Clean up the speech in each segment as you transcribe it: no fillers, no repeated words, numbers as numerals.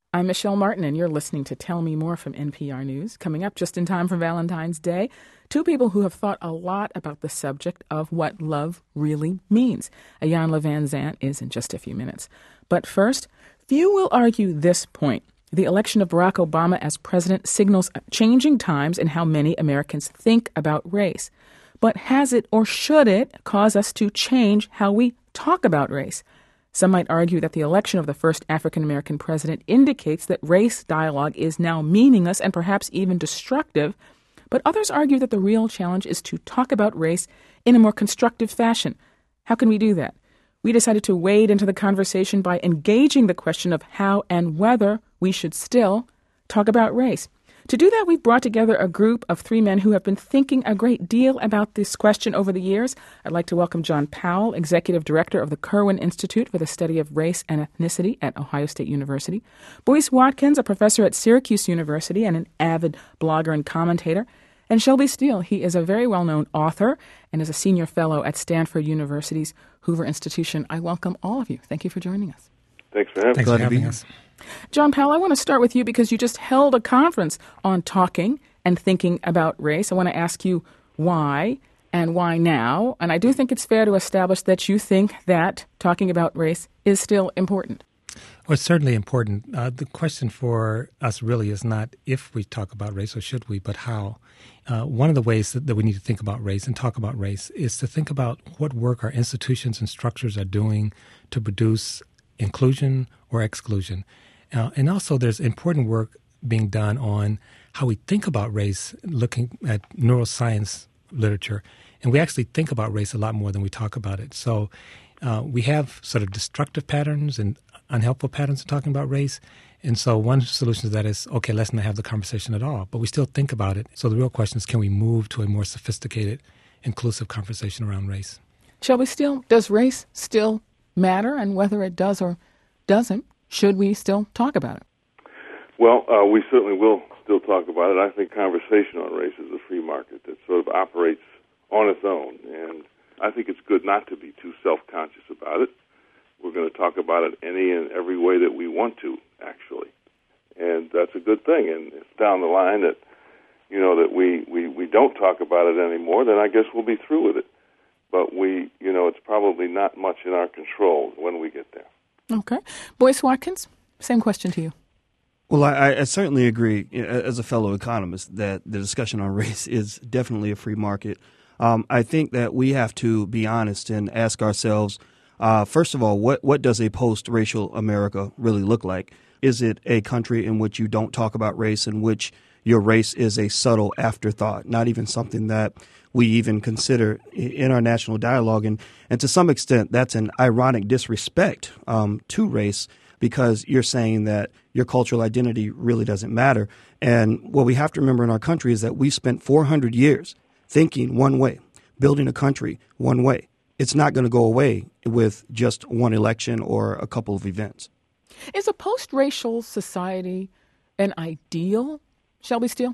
I'm Michelle Martin, and you're listening to Tell Me More from NPR News. Coming up just in time for Valentine's Day, two people who have thought a lot about the subject of what love really means. Iyanla Vanzant is in just a few minutes. But first, few will argue this point. The election of Barack Obama as president signals changing times in how many Americans think about race. But has it or should it cause us to change how we talk about race? Some might argue that the election of the first African-American president indicates that race dialogue is now meaningless and perhaps even destructive, but others argue that the real challenge is to talk about race in a more constructive fashion. How can we do that? We decided to wade into the conversation by engaging the question of how and whether we should still talk about race. To do that, we've brought together a group of three men who have been thinking a great deal about this question over the years. I'd like to welcome John Powell, Executive Director of the Kirwan Institute for the Study of Race and Ethnicity at Ohio State University; Boyce Watkins, a professor at Syracuse University and an avid blogger and commentator; and Shelby Steele. He is a very well-known author and is a senior fellow at Stanford University's Hoover Institution. I welcome all of you. Thank you for joining us. Thanks for having us. John Powell, I want to start with you because you just held a conference on talking and thinking about race. I want to ask you why and why now. And I do think it's fair to establish that you think that talking about race is still important. Well, it's certainly important. The question for us really is not if we talk about race or should we, but how. One of the ways that we need to think about race and talk about race is to think about what work our institutions and structures are doing to produce inclusion or exclusion. And also there's important work being done on how we think about race, looking at neuroscience literature. And we actually think about race a lot more than we talk about it. So we have sort of destructive patterns and unhelpful patterns of talking about race. And so one solution to that is, okay, let's not have the conversation at all. But we still think about it. So the real question is, can we move to a more sophisticated, inclusive conversation around race? Shelby Steele, does race still matter? And whether it does or doesn't, should we still talk about it? Well, we certainly will still talk about it. I think conversation on race is a free market that sort of operates on its own. And I think it's good not to be too self-conscious about it. We're going to talk about it any and every way that we want to, actually. And that's a good thing. And if down the line that, that we don't talk about it anymore, then I guess we'll be through with it. But it's probably not much in our control when we get there. Okay. Boyce Watkins, same question to you. Well, I certainly agree, as a fellow economist, that the discussion on race is definitely a free market. I think that we have to be honest and ask ourselves, first of all, what does a post-racial America really look like? Is it a country in which you don't talk about race, in which your race is a subtle afterthought, not even something that we even consider in our national dialogue? And to some extent, that's an ironic disrespect to race, because you're saying that your cultural identity really doesn't matter. And what we have to remember in our country is that we spent 400 years thinking one way, building a country one way. It's not going to go away with just one election or a couple of events. Is a post-racial society an ideal, Shelby Steele?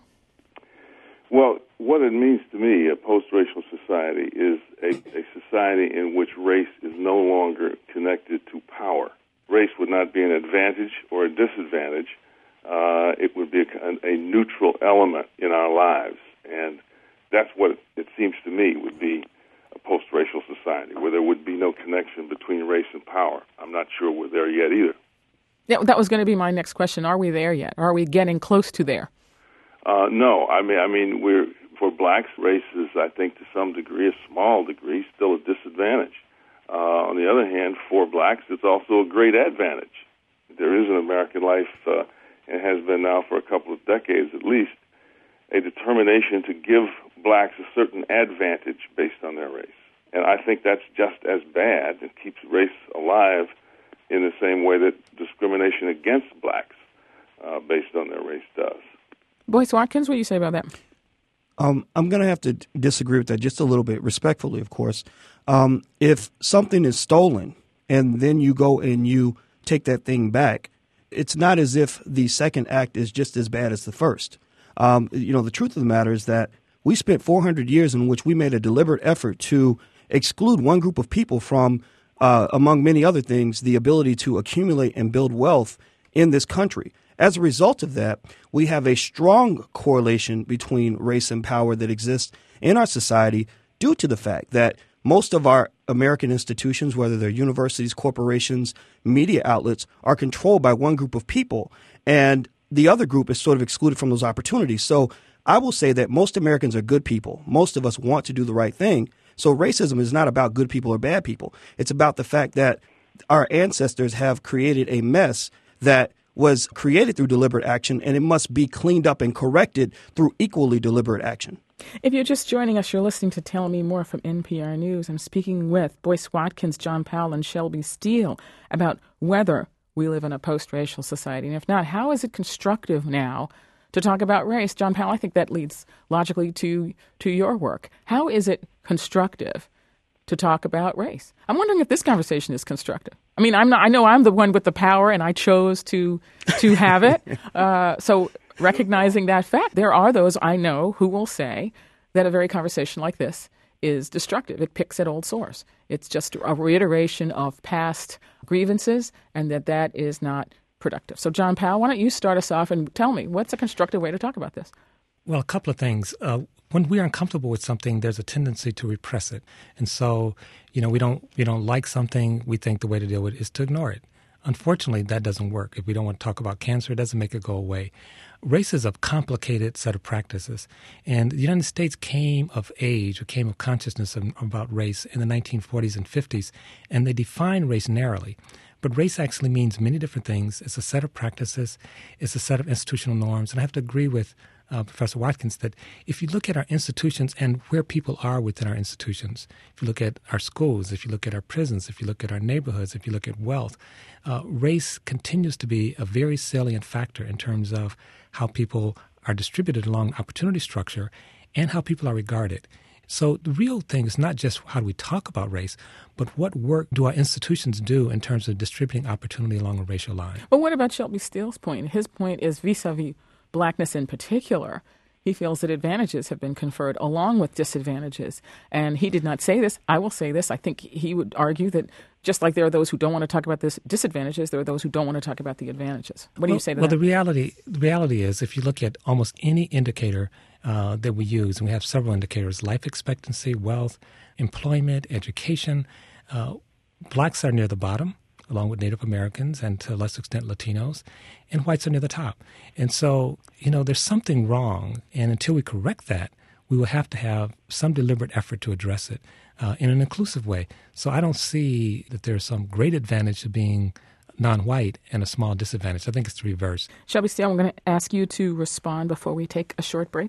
Well, what it means to me, a post-racial society, is a society in which race is no longer connected to power. Race would not be an advantage or a disadvantage. It would be a neutral element in our lives. And that's what it seems to me would be a post-racial society, where there would be no connection between race and power. I'm not sure we're there yet either. Yeah, that was going to be my next question. Are we there yet? Are we getting close to there? No. I mean, we're, for blacks, race is, I think, to some degree, a small degree, still a disadvantage. On the other hand, for blacks, it's also a great advantage. There is in American life, and has been now for a couple of decades at least, a determination to give blacks a certain advantage based on their race. And I think that's just as bad and keeps race alive in the same way that discrimination against blacks based on their race does. Boyce Watkins, what do you say about that? I'm going to have to disagree with that just a little bit, respectfully, of course. If something is stolen and then you go and you take that thing back, it's not as if the second act is just as bad as the first. The truth of the matter is that we spent 400 years in which we made a deliberate effort to exclude one group of people from, among many other things, the ability to accumulate and build wealth in this country. As a result of that, we have a strong correlation between race and power that exists in our society due to the fact that most of our American institutions, whether they're universities, corporations, media outlets, are controlled by one group of people, and the other group is sort of excluded from those opportunities. So I will say that most Americans are good people. Most of us want to do the right thing. So racism is not about good people or bad people. It's about the fact that our ancestors have created a mess that was created through deliberate action, and it must be cleaned up and corrected through equally deliberate action. If you're just joining us, you're listening to Tell Me More from NPR News. I'm speaking with Boyce Watkins, John Powell, and Shelby Steele about whether we live in a post-racial society. And if not, how is it constructive now to talk about race? John Powell, I think that leads logically to your work. How is it constructive to talk about race? I'm wondering if this conversation is constructive. I mean, I know I'm the one with the power, and I chose to have it. So recognizing that fact, there are those I know who will say that a very conversation like this is destructive. It picks at old sores. It's just a reiteration of past grievances, and that is not productive. So, John Powell, why don't you start us off and tell me, what's a constructive way to talk about this? Well, a couple of things. When we're uncomfortable with something, there's a tendency to repress it. And so, we don't like something, we think the way to deal with it is to ignore it. Unfortunately, that doesn't work. If we don't want to talk about cancer, it doesn't make it go away. Race is a complicated set of practices. And the United States came of age, or came of consciousness about race in the 1940s and 50s, and they defined race narrowly. But race actually means many different things. It's a set of practices. It's a set of institutional norms. And I have to agree with Professor Watkins that if you look at our institutions and where people are within our institutions, if you look at our schools, if you look at our prisons, if you look at our neighborhoods, if you look at wealth, race continues to be a very salient factor in terms of how people are distributed along opportunity structure and how people are regarded. So the real thing is not just how do we talk about race, but what work do our institutions do in terms of distributing opportunity along a racial line. But what about Shelby Steele's point? His point is vis-a-vis Blackness in particular. He feels that advantages have been conferred along with disadvantages. And he did not say this. I will say this. I think he would argue that just like there are those who don't want to talk about this disadvantages, there are those who don't want to talk about the advantages. What do you say to that? Well, the reality is if you look at almost any indicator that we use, and we have several indicators, life expectancy, wealth, employment, education, blacks are near the bottom, along with Native Americans and to a lesser extent Latinos, and whites are near the top. And so, there's something wrong, and until we correct that, we will have to have some deliberate effort to address it in an inclusive way. So I don't see that there's some great advantage to being non-white and a small disadvantage. I think it's the reverse. Shelby Steele, I'm going to ask you to respond before we take a short break.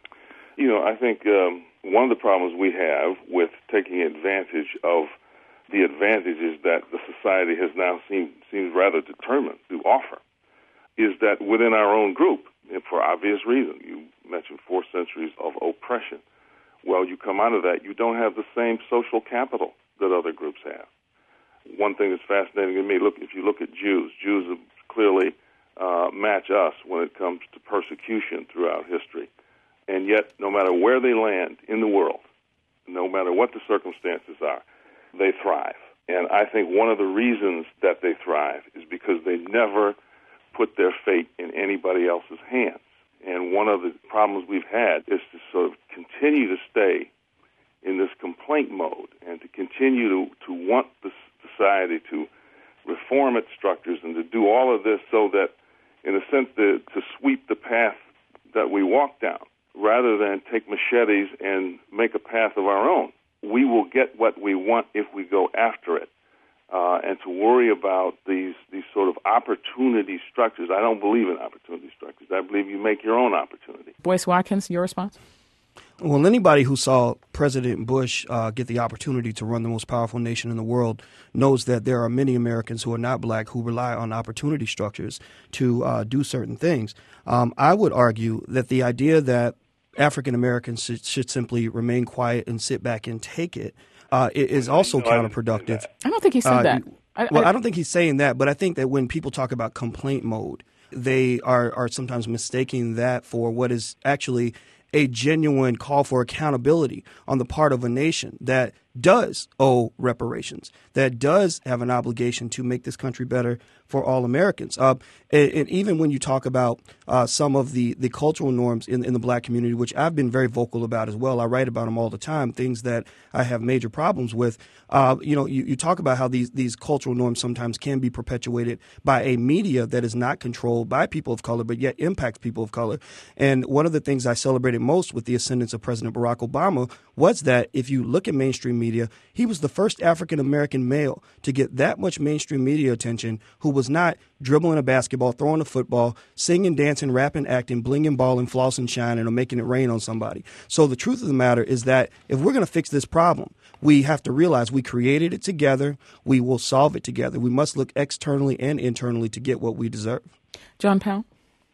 I think one of the problems we have with taking advantage of the advantages that the society has now seems rather determined to offer is that within our own group, and for obvious reason, you mentioned 4 centuries of oppression. Well, you come out of that, you don't have the same social capital that other groups have. One thing that's fascinating to me, if you look at Jews clearly match us when it comes to persecution throughout history. And yet, no matter where they land in the world, no matter what the circumstances are, they thrive. And I think one of the reasons that they thrive is because they never put their fate in anybody else's hands. And one of the problems we've had is to sort of continue to stay in this complaint mode and to continue to want the society to reform its structures and to do all of this so that, in a sense, to sweep the path that we walk down rather than take machetes and make a path of our own. We will get what we want if we go after it. And to worry about these sort of opportunity structures. I don't believe in opportunity structures. I believe you make your own opportunity. Boyce Watkins, your response? Well, anybody who saw President Bush get the opportunity to run the most powerful nation in the world knows that there are many Americans who are not black who rely on opportunity structures to do certain things. I would argue that the idea that African Americans should simply remain quiet and sit back and take it is also counterproductive. I don't think he said that. I don't think he's saying that, but I think that when people talk about complaint mode, they are sometimes mistaking that for what is actually a genuine call for accountability on the part of a nation, that does owe reparations, that does have an obligation to make this country better for all Americans. And even when you talk about some of the cultural norms in the black community, which I've been very vocal about as well, I write about them all the time, things that I have major problems with. You talk about how these cultural norms sometimes can be perpetuated by a media that is not controlled by people of color, but yet impacts people of color. And one of the things I celebrated most with the ascendance of President Barack Obama was that if you look at mainstream media, he was the first African-American male to get that much mainstream media attention who was not dribbling a basketball, throwing a football, singing, dancing, rapping, acting, blinging, balling, flossing, shining, or making it rain on somebody. So the truth of the matter is that if we're going to fix this problem, we have to realize we created it together. We will solve it together. We must look externally and internally to get what we deserve. John Powell?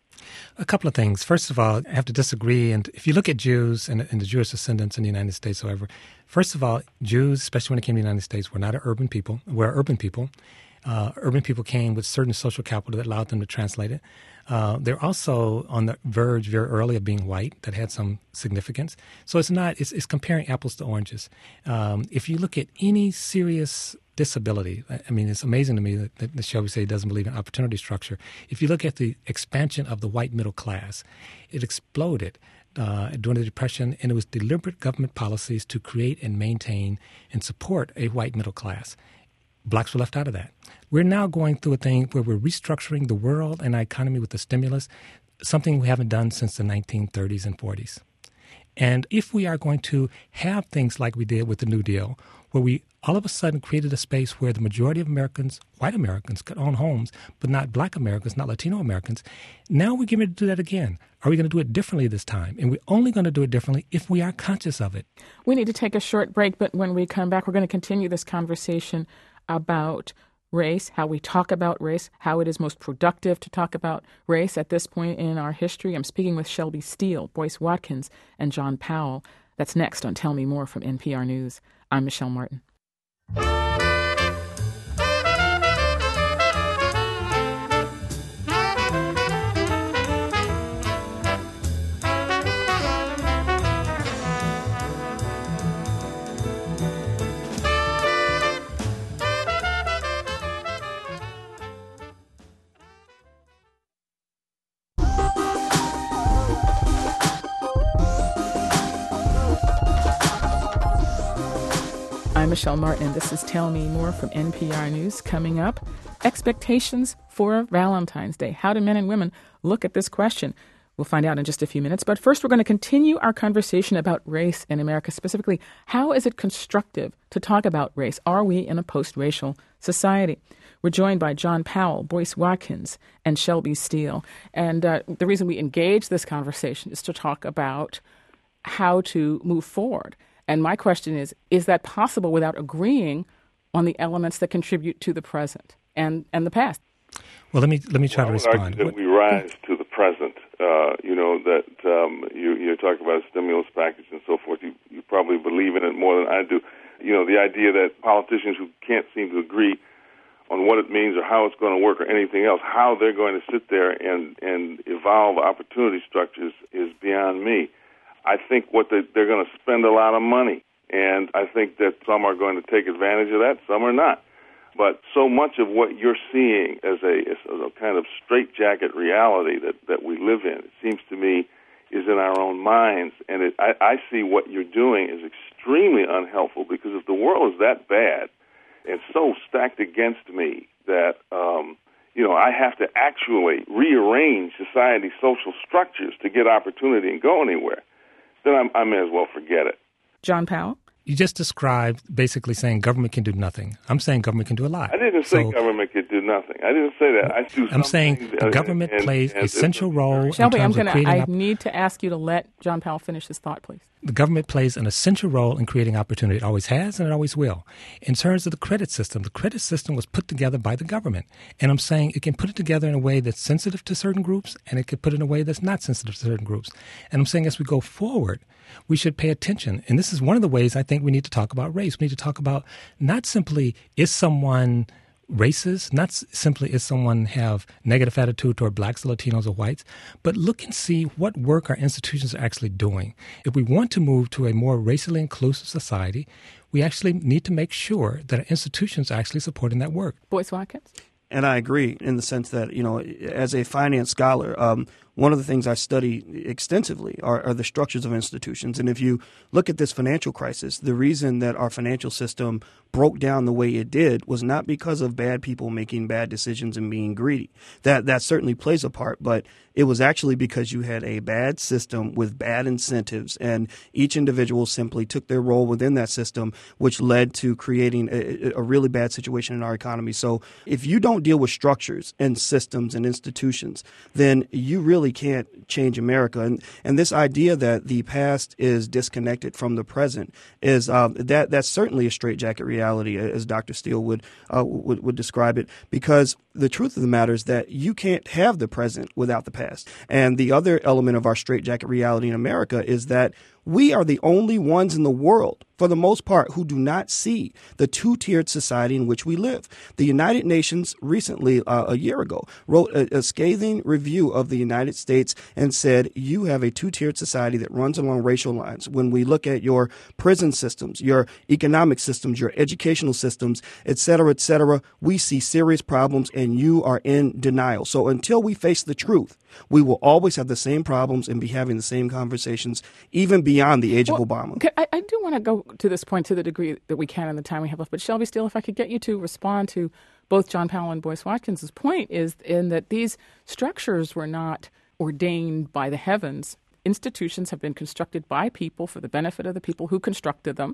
A couple of things. First of all, I have to disagree. And if you look at Jews and the Jewish descendants in the United States, however, first of all, Jews, especially when it came to the United States, were not urban people. We're urban people. Urban people came with certain social capital that allowed them to translate it. They're also on the verge very early of being white. That had some significance. So it's comparing apples to oranges. If you look at any serious disability, I mean, it's amazing to me that Shelby say doesn't believe in opportunity structure. If you look at the expansion of the white middle class, it exploded during the Depression, and it was deliberate government policies to create and maintain and support a white middle class. Blacks were left out of that. We're now going through a thing where we're restructuring the world and our economy with the stimulus, something we haven't done since the 1930s and 40s. And if we are going to have things like we did with the New Deal, where we all of a sudden created a space where the majority of Americans, white Americans, could own homes, but not black Americans, not Latino Americans, now we're getting ready to do that again. Are we going to do it differently this time? And we're only going to do it differently if we are conscious of it. We need to take a short break, but when we come back, we're going to continue this conversation about race, how we talk about race, how it is most productive to talk about race at this point in our history. I'm speaking with Shelby Steele, Boyce Watkins, and John Powell. That's next on Tell Me More from NPR News. I'm Michelle Martin. I'm Michelle Martin. This is Tell Me More from NPR News. Coming up, expectations for Valentine's Day. How do men and women look at this question? We'll find out in just a few minutes. But first, we're going to continue our conversation about race in America. Specifically, how is it constructive to talk about race? Are we in a post-racial society? We're joined by John Powell, Boyce Watkins, and Shelby Steele. And the reason we engage this conversation is to talk about how to move forward. And my question is that possible without agreeing on the elements that contribute to the present and the past? Well, let me try to respond. I would argue that we rise to the present. You're talking about a stimulus package and so forth. You probably believe in it more than I do. The idea that politicians who can't seem to agree on what it means or how it's going to work or anything else, how they're going to sit there and evolve opportunity structures is beyond me. I think they're going to spend a lot of money, and I think that some are going to take advantage of that, some are not. But so much of what you're seeing as a kind of straitjacket reality that we live in, it seems to me, is in our own minds. And I see what you're doing is extremely unhelpful, because if the world is that bad and so stacked against me that, I have to actually rearrange society's social structures to get opportunity and go anywhere, then I may as well forget it. John Powell? You just described basically saying government can do nothing. I'm saying government can do a lot. I didn't say government could do nothing. I didn't say that. I'm saying the government plays an essential role. Shelby, I need to ask you to let John Powell finish his thought, please. The government plays an essential role in creating opportunity. It always has and it always will. In terms of the credit system was put together by the government. And I'm saying it can put it together in a way that's sensitive to certain groups, and it can put it in a way that's not sensitive to certain groups. And I'm saying as we go forward, we should pay attention. And this is one of the ways I think we need to talk about race. We need to talk about not simply is someone races, not simply is someone have negative attitude toward blacks, Latinos, or whites, but look and see what work our institutions are actually doing. If we want to move to a more racially inclusive society, we actually need to make sure that our institutions are actually supporting that work. Boyce Watkins? And I agree in the sense that, as a finance scholar, one of the things I study extensively are the structures of institutions. And if you look at this financial crisis, the reason that our financial system broke down the way it did was not because of bad people making bad decisions and being greedy. That certainly plays a part, but it was actually because you had a bad system with bad incentives, and each individual simply took their role within that system, which led to creating a really bad situation in our economy. So if you don't deal with structures and systems and institutions, then you really can't change America. And this idea that the past is disconnected from the present is that's certainly a straitjacket reality, as Dr. Steele would describe it, because the truth of the matter is that you can't have the present without the past. And the other element of our straitjacket reality in America is that we are the only ones in the world, for the most part, who do not see the two-tiered society in which we live. The United Nations recently, a year ago, wrote a scathing review of the United States and said, you have a two-tiered society that runs along racial lines. When we look at your prison systems, your economic systems, your educational systems, et cetera, we see serious problems, and you are in denial. So until we face the truth, we will always have the same problems and be having the same conversations, even beyond the age of Obama. Okay, I do want to go to this point to the degree that we can in the time we have left. But Shelby Steele, if I could get you to respond to both John Powell and Boyce Watkins' point, is in that these structures were not ordained by the heavens. Institutions have been constructed by people for the benefit of the people who constructed them.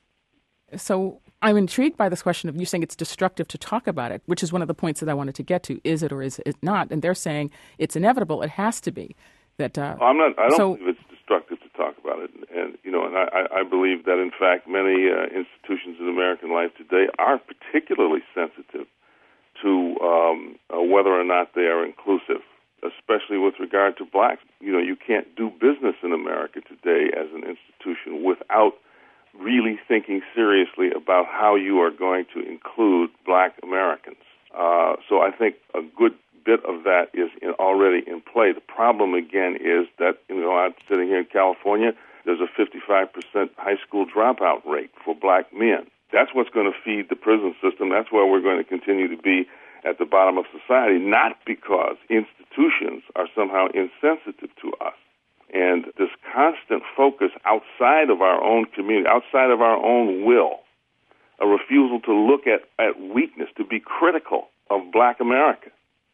So I'm intrigued by this question of you saying it's destructive to talk about it, which is one of the points that I wanted to get to. Is it or is it not? And they're saying it's inevitable. It has to be. That I don't believe it's destructive to talk about it. And I believe that, in fact, many institutions in American life today are particularly sensitive to whether or not they are inclusive, especially with regard to blacks. You can't do business in America today as an institution without really thinking seriously about how you are going to include black Americans. So I think a good bit of that is already in play. The problem, again, is that, I'm sitting here in California, there's a 55% high school dropout rate for black men. That's what's going to feed the prison system. That's why we're going to continue to be at the bottom of society, not because institutions are somehow insensitive to us. And this constant focus outside of our own community, outside of our own will, a refusal to look at weakness, to be critical of black America,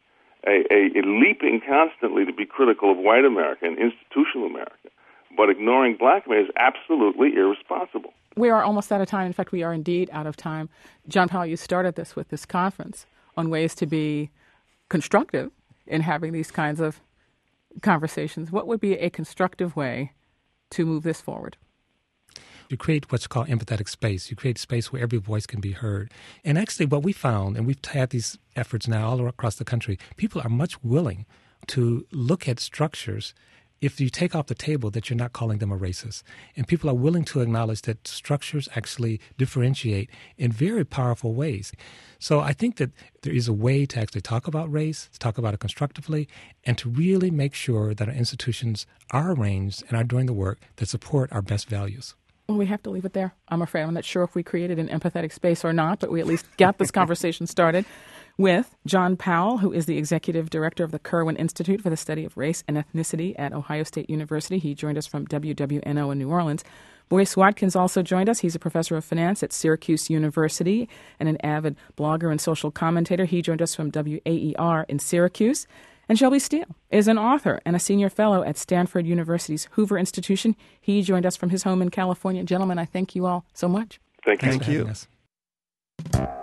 a leaping constantly to be critical of white America and institutional America, but ignoring black America is absolutely irresponsible. We are almost out of time. In fact, we are indeed out of time. John Powell, you started this with this conference on ways to be constructive in having these kinds of conversations. What would be a constructive way to move this forward? You create what's called empathetic space. You create space where every voice can be heard. And actually what we found, and we've had these efforts now all across the country, people are much willing to look at structures if you take off the table that you're not calling them a racist. And people are willing to acknowledge that structures actually differentiate in very powerful ways. So I think that there is a way to actually talk about race, to talk about it constructively, and to really make sure that our institutions are arranged and are doing the work that support our best values. Well, we have to leave it there. I'm afraid I'm not sure if we created an empathetic space or not, but we at least got this conversation started with John Powell, who is the executive director of the Kirwan Institute for the Study of Race and Ethnicity at Ohio State University. He joined us from WWNO in New Orleans. Boyce Watkins also joined us. He's a professor of finance at Syracuse University and an avid blogger and social commentator. He joined us from WAER in Syracuse. And Shelby Steele is an author and a senior fellow at Stanford University's Hoover Institution. He joined us from his home in California. Gentlemen, I thank you all so much. Thank you. Thank you.